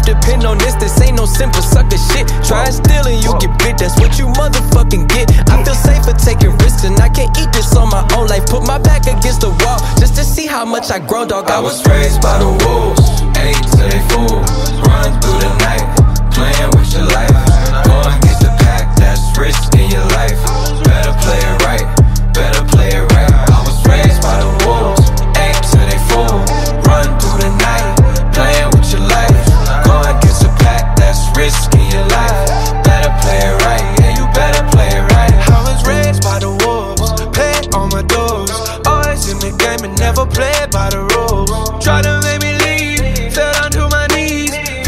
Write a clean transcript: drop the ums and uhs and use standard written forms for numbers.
depend on this. This ain't no simple sucker shit. Try and steal and you get bit, that's what you motherfucking get. I feel safer taking risks and I can't eat this on my own life. Put my back against the wall just to see how much I grow, dog. I was raised by the wolves, ate till they fool. Run through the night, playing with your life. Go and get the pack, that's risk in your life. Better play it right.